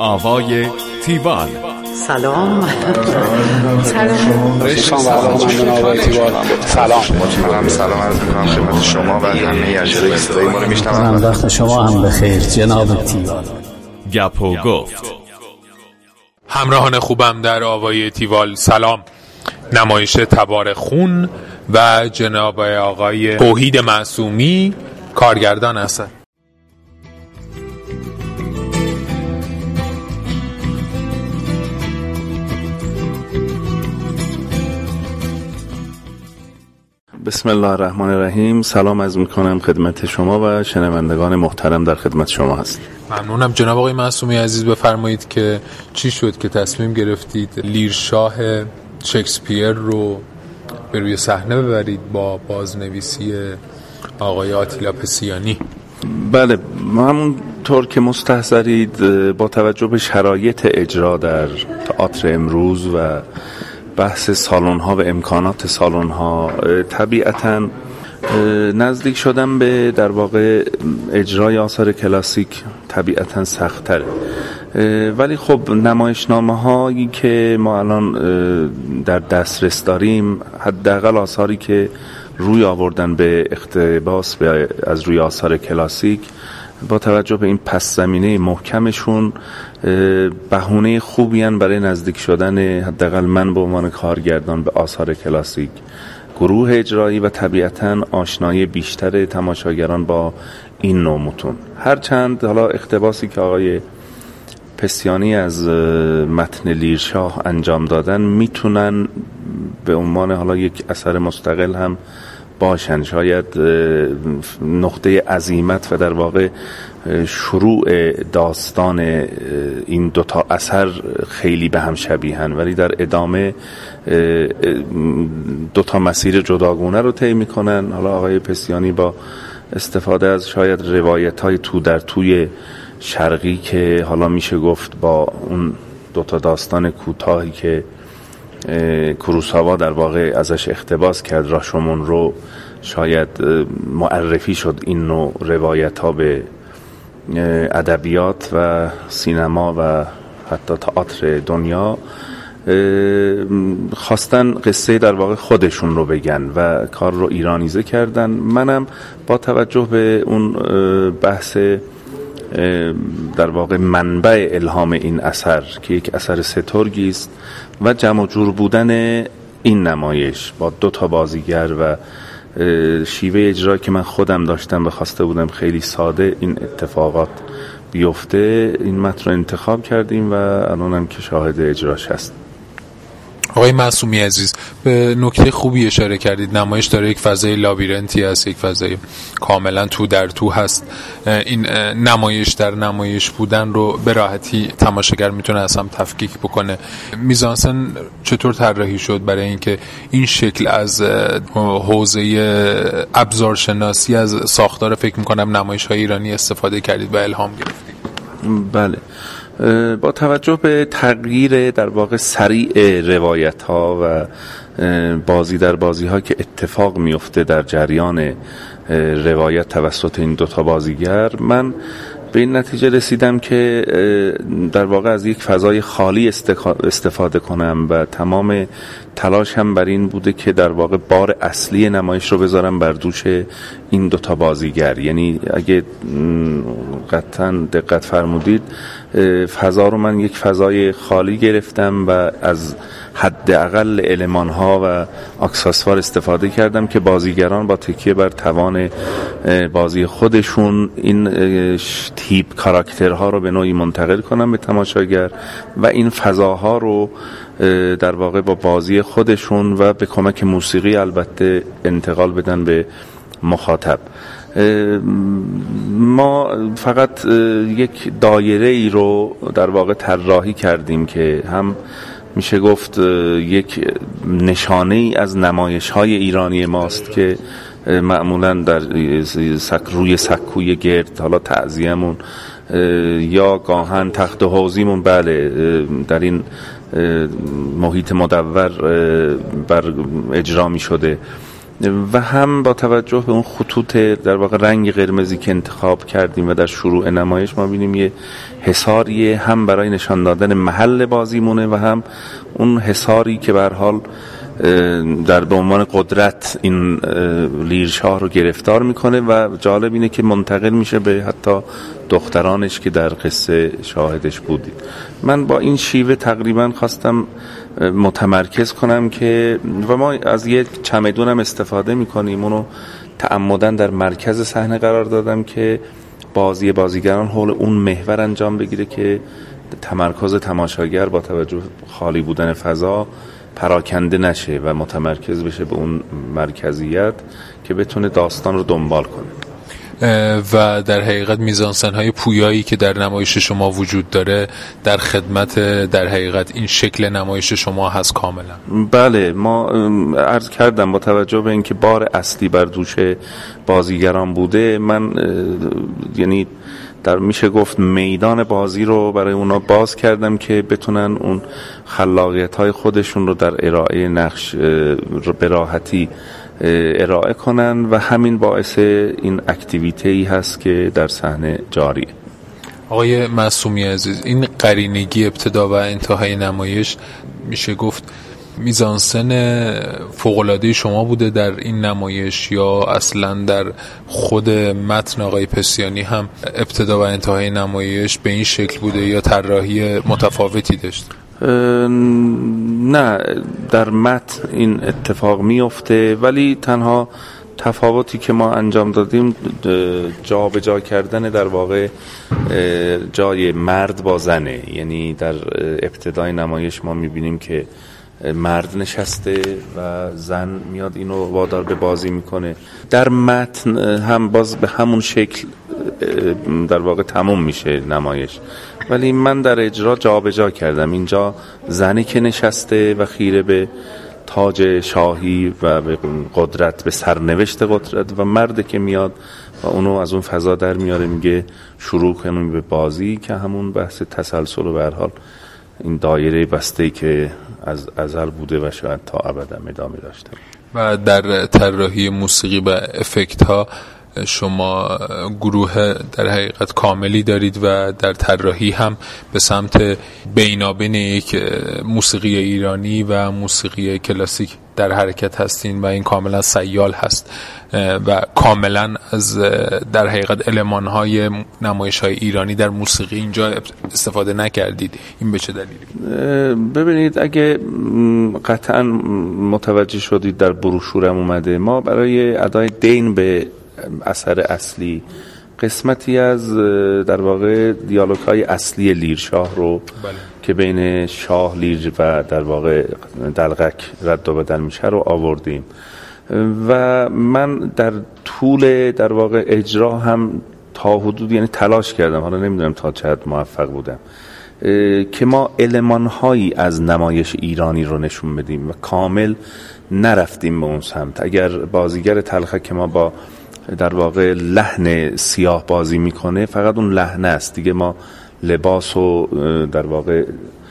آوای تیوال. سلام. سلام عرض می‌کنم خدمت شما و همه اجرای صدای ما رو میشنوند. وقت شما هم بخیر جناب تیوال. گپ و گفت. همراهان خوبم در آوای تیوال سلام. نمایش تبار خون و جناب آقای توحید معصومی کارگردان اثر. بسم الله الرحمن الرحیم. سلام عرض میکنم خدمت شما و شنوندگان محترم در خدمت شما هستم. ممنونم. جناب آقای معصومی عزیز بفرمایید که چی شد که تصمیم گرفتید لیرشاه شکسپیر رو به روی صحنه ببرید با بازنویسی آقای آتیلا پسیانی؟ بله، همون طور که مستحضرید با توجه به شرایط اجرا در تئاتر امروز و بحث سالن ها و امکانات سالن ها طبیعتاً نزدیک شدن به در واقع اجرای آثار کلاسیک طبیعتاً سخت‌تره، ولی خب نمایشنامه هایی که ما الان در دسترس داریم، حداقل آثاری که روی آوردن به اقتباس از روی آثار کلاسیک، با توجه به این پس زمینه محکمشون بهونه خوبی هن برای نزدیک شدن حداقل من به عنوان کارگردان به آثار کلاسیک، گروه اجرایی و طبیعتاً آشنایی بیشتر تماشاگران با این نوع متون. هرچند حالا اقتباسی که آقای پسیانی از متن لیرشاه انجام دادن میتونن به عنوان حالا یک اثر مستقل هم باشن، شاید نقطه عظیمت و در واقع شروع داستان این دوتا اثر خیلی به هم شبیهن، ولی در ادامه دوتا مسیر جداگونه رو طی میکنن. حالا آقای پسیانی با استفاده از شاید روایت‌های تو در توی شرقی که حالا میشه گفت با اون دوتا داستان کوتاهی که کوروساوا در واقع ازش اقتباس کرد، راشومون رو، شاید معرفی شد این نوع روایت ها به ادبیات و سینما و حتی تئاتر دنیا. خواستن قصه در واقع خودشون رو بگن و کار رو ایرانیزه کردن. منم با توجه به اون بحث در واقع منبع الهام این اثر که یک اثر سترگی است و جمع و جور بودن این نمایش با دو تا بازیگر و شیوه اجرا که من خودم داشتم و خواسته بودم خیلی ساده این اتفاقات بیفته، این متن رو انتخاب کردیم و الانم که شاهد اجراش هست. آقای معصومی عزیز به نکته خوبی اشاره کردید. نمایش داره یک فضای لابیرنتی هست، یک فضای کاملا تو در تو هست. این نمایش در نمایش بودن رو به راحتی تماشاگر میتونه از هم تفکیک بکنه. میزانسن چطور طراحی شد برای اینکه این شکل از حوزه ابزارشناسی از ساختار فکر میکنم نمایش های ایرانی استفاده کردید و الهام گرفتید؟ بله، با توجه به تغییر در واقع سریع روایت ها و بازی در بازی ها که اتفاق میفته در جریان روایت توسط این دوتا بازیگر، من به این نتیجه رسیدم که در واقع از یک فضای خالی استفاده کنم و تمام تلاشم بر این بوده که در واقع بار اصلی نمایش رو بذارم بر دوش این دوتا بازیگر. یعنی اگه قطعا دقت فرمودید، فضا رو من یک فضای خالی گرفتم و از حداقل المان ها و اکسسوار استفاده کردم که بازیگران با تکیه بر توان بازی خودشون این تیپ کاراکترها رو به نوعی منتقل کنم به تماشاگر و این فضاها رو در واقع با بازی خودشون و به کمک موسیقی البته انتقال بدن به مخاطب. ما فقط یک دایره ای رو در واقع طراحی کردیم که هم میشه گفت یک نشانه ای از نمایش های ایرانی ماست که معمولا در روی سکوی گرد، حالا تعزیه‌مون یا گاهن تخت حوضیمون، بله، در این محیط مدور بر اجرا می شده و هم با توجه به اون خطوط در واقع رنگ قرمزی که انتخاب کردیم و در شروع نمایش ما بینیم یه حصاری هم برای نشان دادن محل بازیمونه و هم اون حصاری که به هر حال در به عنوان قدرت این لیرشاه رو گرفتار میکنه و جالب اینه که منتقل میشه به حتی دخترانش که در قصه شاهدش بودید. من با این شیوه تقریبا خواستم متمرکز کنم که و ما از یک چمدون هم استفاده میکنیم، اونو تعمدن در مرکز صحنه قرار دادم که بازیگران حول اون محور انجام بگیره که تمرکز تماشاگر با توجه خالی بودن فضا پراکنده نشه و متمرکز بشه به اون مرکزیت که بتونه داستان رو دنبال کنه. و در حقیقت میزانسن های پویایی که در نمایش شما وجود داره در خدمت در حقیقت این شکل نمایش شما هست کاملا؟ بله، ما عرض کردم با توجه به اینکه بار اصلی بر دوش بازیگران بوده، من یعنی در میشه گفت میدان بازی رو برای اونا باز کردم که بتونن اون خلاقیت های خودشون رو در ارائه نقش به راحتی ارائه کنن و همین باعث این اکتیویتی هست که در صحنه جاریه. آقای معصومی عزیز، این قرینگی ابتدا و انتهای نمایش میشه گفت میزانسن فوق‌العاده شما بوده در این نمایش یا اصلا در خود متن آقای پسیانی هم ابتدا و انتهای نمایش به این شکل بوده یا طراحی متفاوتی داشت؟ نه، در متن این اتفاق میفته، ولی تنها تفاوتی که ما انجام دادیم جا به جا کردن در واقع جای مرد با زنه. یعنی در ابتدای نمایش ما میبینیم که مرد نشسته و زن میاد اینو وادار به بازی میکنه. در متن هم باز به همون شکل در واقع تموم میشه نمایش، ولی من در اجرا جا به جا کردم. اینجا زنی که نشسته و خیره به تاج شاهی و به قدرت، به سرنوشت قدرت، و مرد که میاد و اونو از اون فضا در میاره میگه شروع کنیم به بازی، که همون بحث تسلسل و به هر حال این دایره بسته‌ای که از ازل بوده و شاید تا ابد ادامه داشته. و در طراحی موسیقی و افکت ها شما گروه در حقیقت کاملی دارید و در طراحی هم به سمت بینابین یک موسیقی ایرانی و موسیقی کلاسیک در حرکت هستین و این کاملا سیال هست و کاملا از در حقیقت المان‌های نمایش‌های ایرانی در موسیقی اینجا استفاده نکردید. این به چه دلیلی؟ ببینید، اگه قطعا متوجه شدید در بروشورم اومده، ما برای ادای دین به اثر اصلی قسمتی از در واقع دیالوگ‌های اصلی لیرشاه رو که بین شاه لیر و در واقع دلقک رد و بدل میشه رو آوردیم و من در طول در واقع اجرا هم تا حدود یعنی تلاش کردم، حالا نمیدونم تا چه حد موفق بودم، که ما المان‌هایی از نمایش ایرانی رو نشون بدیم و کامل نرفتیم به اون سمت. اگر بازیگر تلخک که ما با در واقع لحن سیاه بازی میکنه، فقط اون لحن است دیگه، ما لباس و در واقع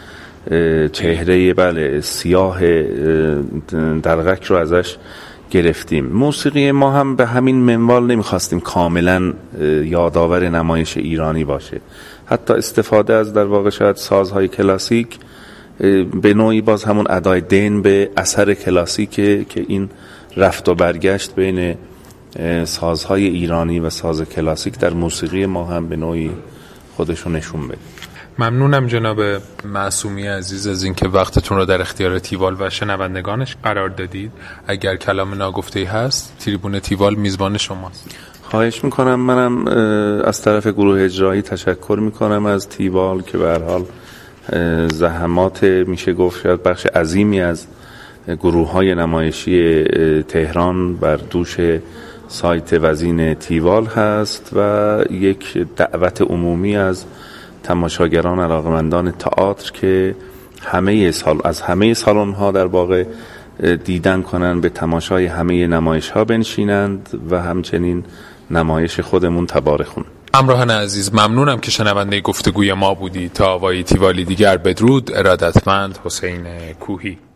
چهره سیاه دلقک رو ازش گرفتیم. موسیقی ما هم به همین منوال نمیخواستیم کاملا یادآور نمایش ایرانی باشه، حتی استفاده از در واقع شاید سازهای کلاسیک به نوعی باز همون ادای دین به اثر کلاسیکه که این رفت و برگشت بین سازهای ایرانی و ساز کلاسیک در موسیقی ما هم به نوعی خودشون نشون بده. ممنونم جناب معصومی عزیز از اینکه وقتتون رو در اختیار تیوال و شنوندگانش قرار دادید. اگر کلام ناگفته‌ای هست، تریبون تیوال میزبان شماست. خواهش میکنم. منم از طرف گروه اجرایی تشکر میکنم از تیوال که به هر حال زحمات میشه گفت شاید بخش عظیمی از گروه‌های نمایشی تهران بر دوش سایت وزین تیوال هست و یک دعوت عمومی از تماشاگران علاقمندان تئاتر که از همه سالن‌ها در واقع دیدن کنن، به تماشای همه نمایش‌ها بنشینند و همچنین نمایش خودمون تبارک خون. همراهان عزیز، ممنونم که شنونده گفتگوی ما بودی. تا آوای تیوالی دیگر، بدرود. ارادتمند حسین کوهی.